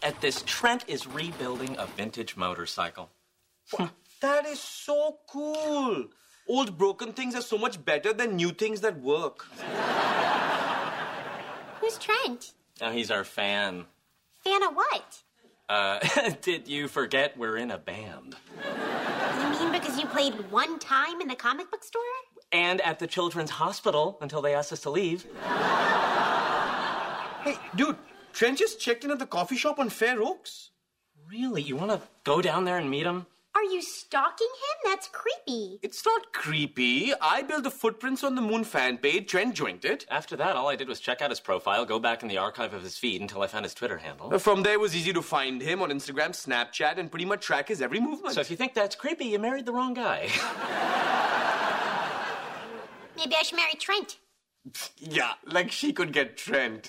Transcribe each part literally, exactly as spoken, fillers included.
at this. Trent is rebuilding a vintage motorcycle. Wow, that is so cool. Old broken things are so much better than new things that work. Who's Trent? Oh, he's our fan. Fan of what? Uh, did you forget we're in a band? You mean because you played one time in the comic book store? And at the children's hospital until they asked us to leave. Hey, dude, Trent just checked in at the coffee shop on Fair Oaks. Really? You want to go down there and meet him? Are you stalking him? That's creepy. It's not creepy. I built the Footprints on the Moon fan page. Trent joined it. After that, all I did was check out his profile, go back in the archive of his feed until I found his Twitter handle. From there, it was easy to find him on Instagram, Snapchat, and pretty much track his every movement. So if you think that's creepy, you married the wrong guy. Maybe I should marry Trent. Yeah, like she could get Trent.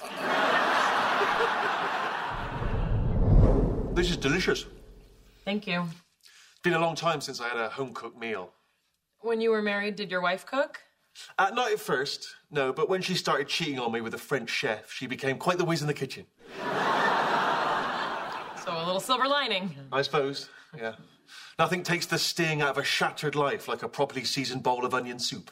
This is delicious. Thank you. It's been a long time since I had a home-cooked meal. When you were married, did your wife cook? Uh, not at first, no, but when she started cheating on me with a French chef, she became quite the whiz in the kitchen. So a little silver lining. I suppose, yeah. Nothing takes the sting out of a shattered life like a properly seasoned bowl of onion soup.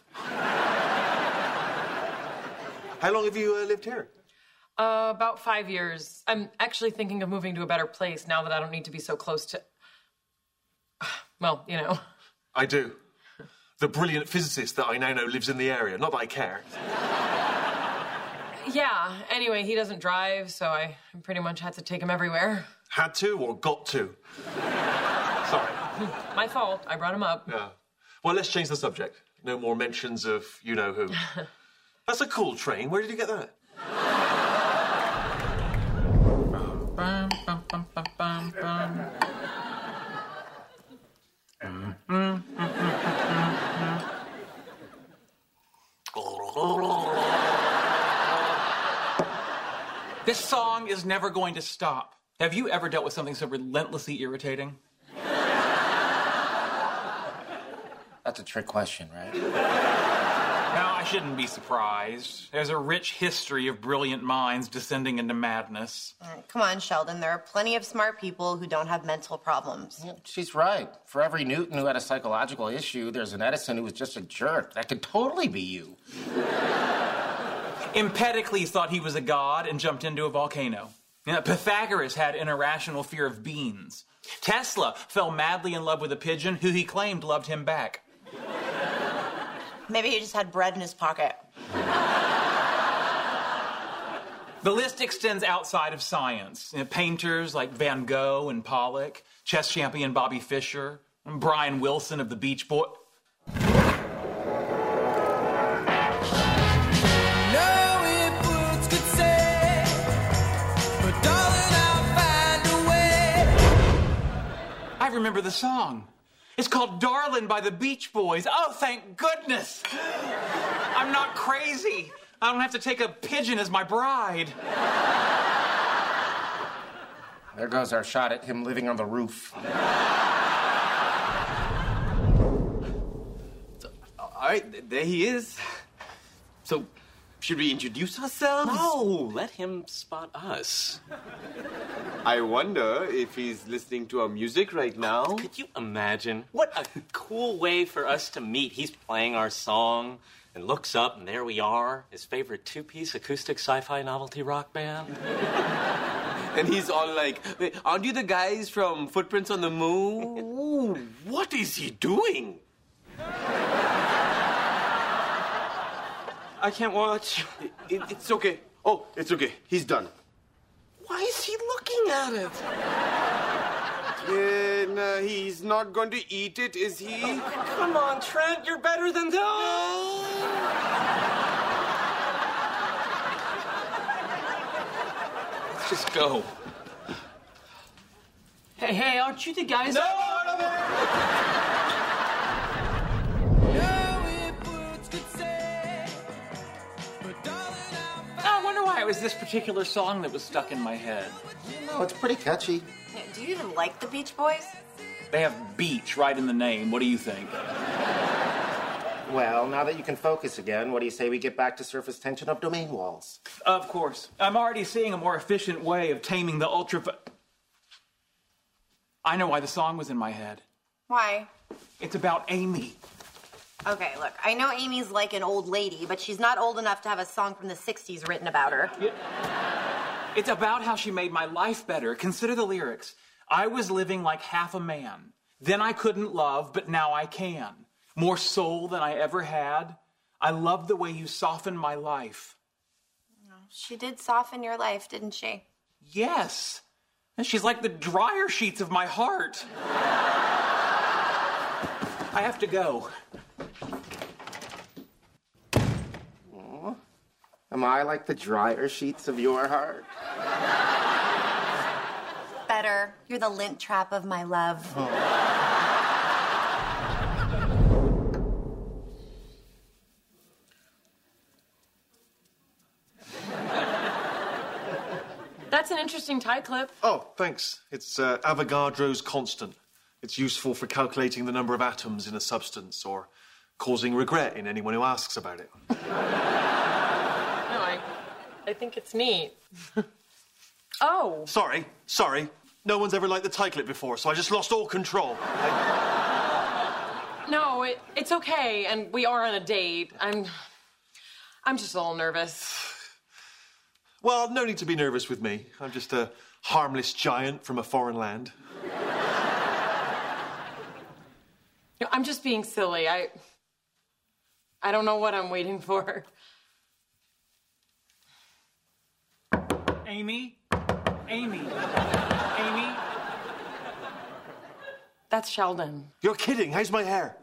How long have you uh, lived here? Uh, about five years. I'm actually thinking of moving to a better place now that I don't need to be so close to... Well, you know. I do. The brilliant physicist that I now know lives in the area. Not that I care. Yeah, anyway, he doesn't drive, so I pretty much had to take him everywhere. Had to or got to? Sorry. My fault. I brought him up. Yeah. Well, let's change the subject. No more mentions of you-know-who. That's a cool train. Where did you get that? Bum, bum, bum, bum, bum, bum. This song is never going to stop. Have you ever dealt with something so relentlessly irritating? That's a trick question, right? Now, I shouldn't be surprised. There's a rich history of brilliant minds descending into madness. All right, come on, Sheldon. There are plenty of smart people who don't have mental problems. Yeah, she's right. For every Newton who had a psychological issue, there's an Edison who was just a jerk. That could totally be you. Empedocles thought he was a god and jumped into a volcano. You know, Pythagoras had an irrational fear of beans. Tesla fell madly in love with a pigeon who he claimed loved him back. Maybe he just had bread in his pocket. The list extends outside of science. You know, painters like Van Gogh and Pollock, chess champion Bobby Fischer, and Brian Wilson of the Beach Boys. I remember the song. It's called Darlin' by the Beach Boys. Oh, thank goodness. I'm not crazy. I don't have to take a pigeon as my bride. There goes our shot at him living on the roof. All right, there he is. So, should we introduce ourselves? No, let him spot us. I wonder if he's listening to our music right now. Could you imagine? What a cool way for us to meet. He's playing our song and looks up, and there we are, his favorite two-piece acoustic sci-fi novelty rock band. And he's all like, "Wait, aren't you the guys from Footprints on the Moon?" Ooh, what is he doing? I can't watch. It, it, it's okay. Oh, it's okay. He's done. Why is he looking at it? Yeah, no, he's not going to eat it, is he? Oh, come on, Trent. You're better than that. Let's just go. Hey, hey, aren't you the guys? No, no, no. I wonder why it was this particular song that was stuck in my head. No, it's pretty catchy. Do you even like the Beach Boys? They have beach right in the name. What do you think? Well, now that you can focus again, what do you say we get back to surface tension of domain walls? Of course. I'm already seeing a more efficient way of taming the ultra... I know why the song was in my head. Why? It's about Amy. Okay, look, I know Amy's like an old lady, but she's not old enough to have a song from the sixties written about her. It's about how she made my life better. Consider the lyrics. I was living like half a man. Then I couldn't love, but now I can. More soul than I ever had. I love the way you softened my life. She did soften your life, didn't she? Yes. And she's like the dryer sheets of my heart. I have to go. Aw. Am I like the dryer sheets of your heart? Better. You're the lint trap of my love. Oh. That's an interesting tie clip. Oh, thanks. It's uh, Avogadro's constant. It's useful for calculating the number of atoms in a substance or causing regret in anyone who asks about it. No, I, I think it's neat. Oh. Sorry, sorry. No one's ever liked the tie clip before, so I just lost all control. I... No, it, it's okay, and we are on a date. I'm, I'm just a little nervous. Well, no need to be nervous with me. I'm just a harmless giant from a foreign land. You know, I'm just being silly. I, I don't know what I'm waiting for. Amy? Amy? Amy? That's Sheldon. You're kidding. How's my hair?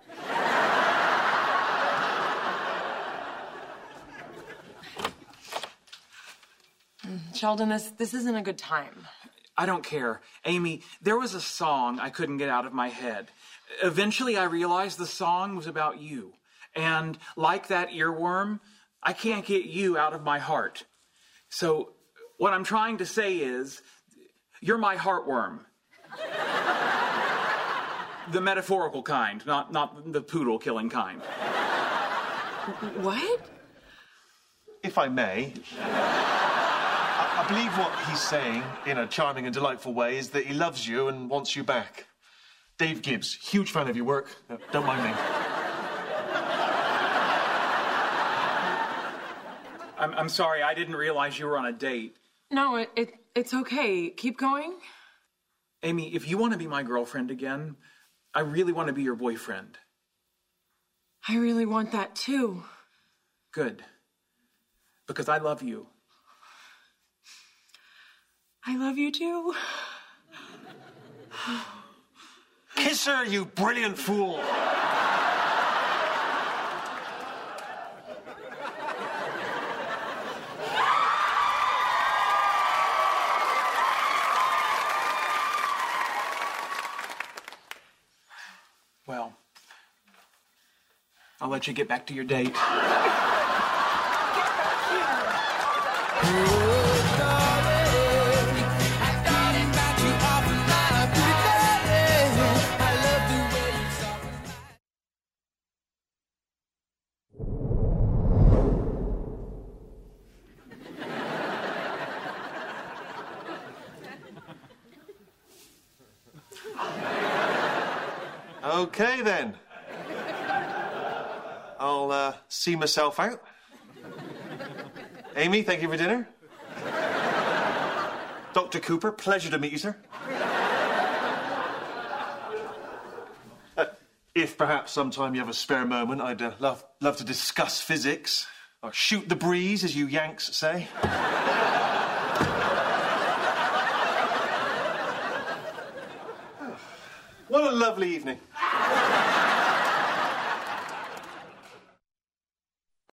Sheldon, this, this isn't a good time. I don't care. Amy, there was a song I couldn't get out of my head. Eventually, I realized the song was about you. And like that earworm, I can't get you out of my heart. So what I'm trying to say is, you're my heartworm. The metaphorical kind, not, not the poodle-killing kind. What? If I may... I believe what he's saying, in a charming and delightful way, is that he loves you and wants you back. Dave Gibbs, huge fan of your work. Uh, don't mind me. I'm, I'm sorry, I didn't realize you were on a date. No, it, it it's okay. Keep going. Amy, if you want to be my girlfriend again, I really want to be your boyfriend. I really want that too. Good. Because I love you. I love you too. Kiss her, you brilliant fool! Well, I'll let you get back to your date. Okay, then. I'll uh, see myself out. Amy, thank you for dinner. Doctor Cooper, pleasure to meet you, sir. Uh, if perhaps sometime you have a spare moment, I'd uh, love, love to discuss physics, or shoot the breeze, as you Yanks say. What a lovely evening.